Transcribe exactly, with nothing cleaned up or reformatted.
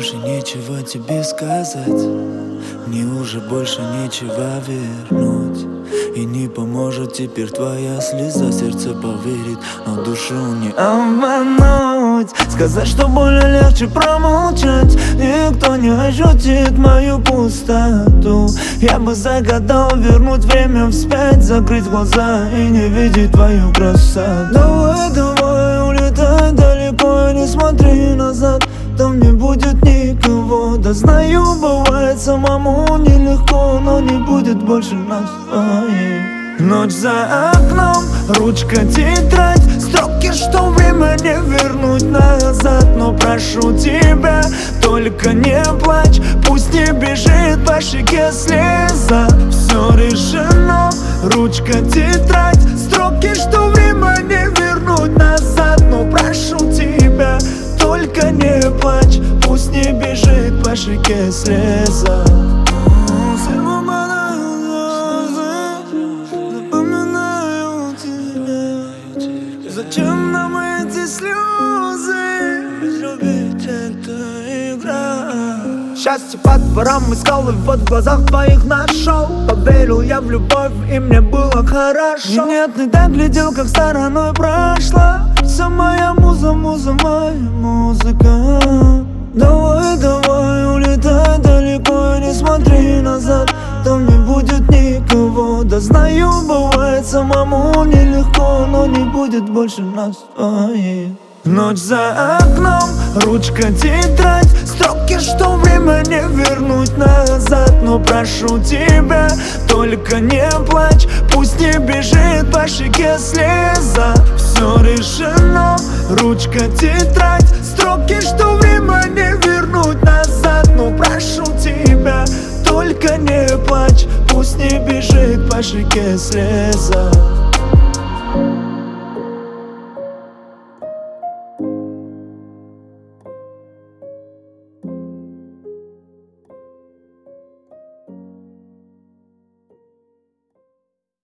больше нечего тебе сказать, мне уже больше нечего вернуть. И не поможет теперь твоя слеза, сердце поверит, но душу не обмануть. Сказать, что больно, легче промолчать, никто не ощутит мою пустоту. Я бы загадал вернуть время вспять, закрыть глаза и не видеть твою красоту. Давай, давай, улетай далеко и не смотри назад, там не будет никого. Да знаю, бывает самому нелегко, но не будет больше нас. Ой. Ночь за окном, ручка, тетрадь, строки, что время не вернуть назад. Но прошу тебя, только не плачь, пусть не бежит по щеке слеза. Все решено, ручка, тетрадь, строки, что время не вернуть назад. Но прошу тебя, только не плачь, пусть не бежит по щеке слеза. Зачем нам эти слезы? Любить — это игра. Счастье по дворам искал и вот в глазах твоих нашел. Поверил я в любовь и мне было хорошо. Нет, не так глядел, как стороной прошла. Вся моя муза, муза, моя музыка. Давай, давай, улетай далеко и не смотри назад, там не будет никого. Да знаю, бывает самому нелегко, но не будет больше нас. Ой. Ночь за окном, ручка, тетрадь, строки, что время не вернуть назад. Но прошу тебя, только не плачь, пусть не бежит по щеке слеза. Все решено, ручка, тетрадь, строки, что время не вернуть назад. Но прошу тебя, только не плачь, пусть не бежит по щеке слеза.